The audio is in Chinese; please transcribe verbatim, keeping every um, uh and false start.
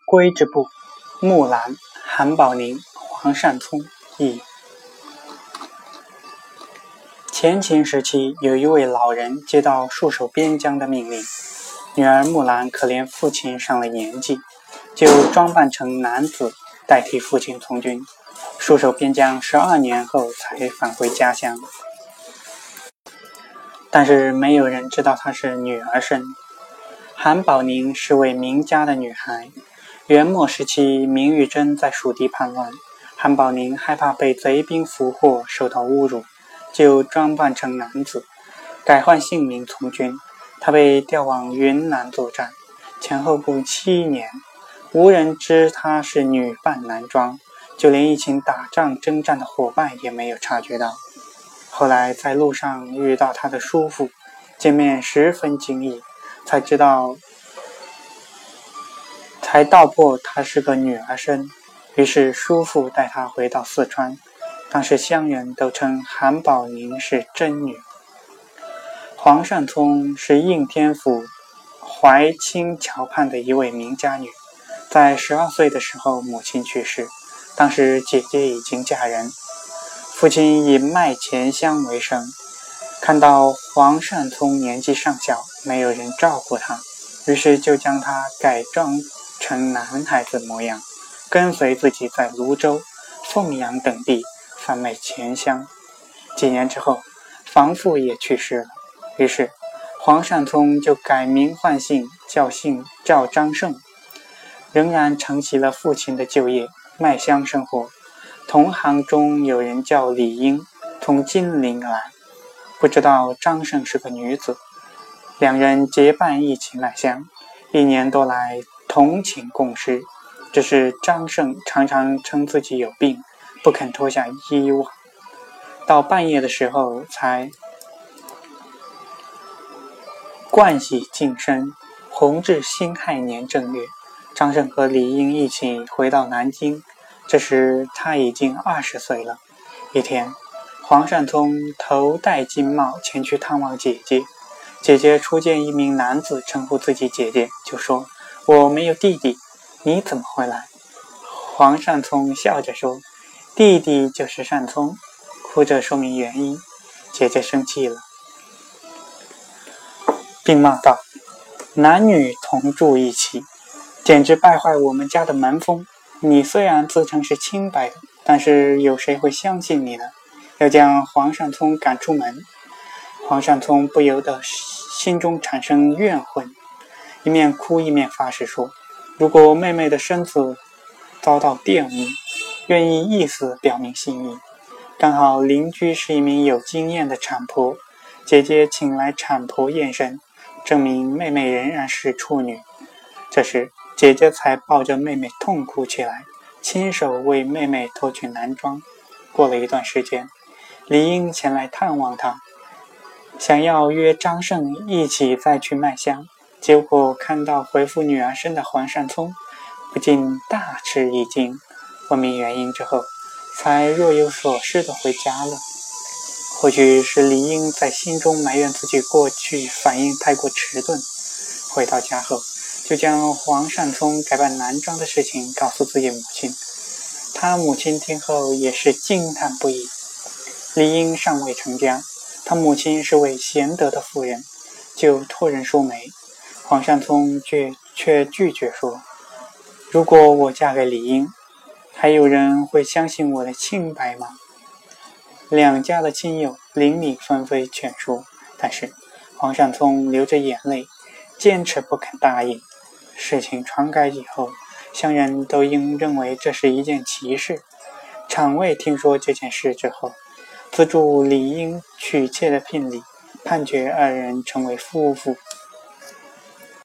归之部，木兰、韩宝宁、黄善聪译。前秦时期，有一位老人接到戍守边疆的命令，女儿木兰可怜父亲上了年纪，就装扮成男子代替父亲从军，戍守边疆十二年后才返回家乡。但是没有人知道她是女儿身。韩宝宁是位名家的女孩，元末时期明玉珍在蜀地叛乱，韩宝宁害怕被贼兵俘获受到侮辱，就装扮成男子，改换姓名从军。他被调往云南作战，前后共七年，无人知他是女扮男装，就连一起打仗征战的伙伴也没有察觉到。后来在路上遇到他的叔父，见面十分惊异，才知道才道破她是个女儿身。于是叔父带她回到四川，当时乡人都称韩宝宁是真女。黄善聪是应天府怀清桥畔的一位名家女，在十二岁的时候母亲去世，当时姐姐已经嫁人，父亲以卖钱香为生。看到黄善聪年纪尚小，没有人照顾他，于是就将他改装成男孩子模样，跟随自己在泸州、凤阳等地贩卖钱香。几年之后，房父也去世了，于是黄善聪就改名换姓，叫姓叫张胜，仍然承袭了父亲的旧业，卖香生活。同行中有人叫李英，从金陵来，不知道张胜是个女子，两人结伴一起卖香，一年多来同寝共食。只是张胜常常称自己有病，不肯脱下衣袜，到半夜的时候才盥洗净身。弘治辛亥年正月，张胜和李英一起回到南京，这时他已经二十岁了。一天，黄善聪头戴金帽前去探望姐姐，姐姐初见一名男子称呼自己姐姐，就说：“我没有弟弟，你怎么会来？”黄善聪笑着说：“弟弟就是善聪。”哭着说明原因。姐姐生气了，并骂道：“男女同住一起，简直败坏我们家的门风。你虽然自称是清白的，但是有谁会相信你呢？”要将黄善聪赶出门。黄善聪不由得心中产生怨恨，一面哭一面发誓说：“如果妹妹的身子遭到玷污，愿意一死表明心意。”刚好邻居是一名有经验的产婆，姐姐请来产婆验身，证明妹妹仍然是处女。这时姐姐才抱着妹妹痛哭起来，亲手为妹妹脱去男装。过了一段时间，李英前来探望她，想要约张胜一起再去卖香，结果看到回复女儿身的黄善聪，不禁大吃一惊。问明原因之后，才若有所思地回家了。或许是李英在心中埋怨自己过去反应太过迟钝，回到家后就将黄善聪改扮男装的事情告诉自己母亲。他母亲听后也是惊叹不已。李英尚未成家，他母亲是位贤德的妇人，就托人说媒。黄善聪却却拒绝说：“如果我嫁给李英，还有人会相信我的清白吗？”两家的亲友邻里纷纷劝说，但是黄善聪流着眼泪，坚持不肯答应。事情传开以后，乡人都应认为这是一件奇事。厂卫听说这件事之后，资助李英娶妾的聘礼，判决二人成为夫妇。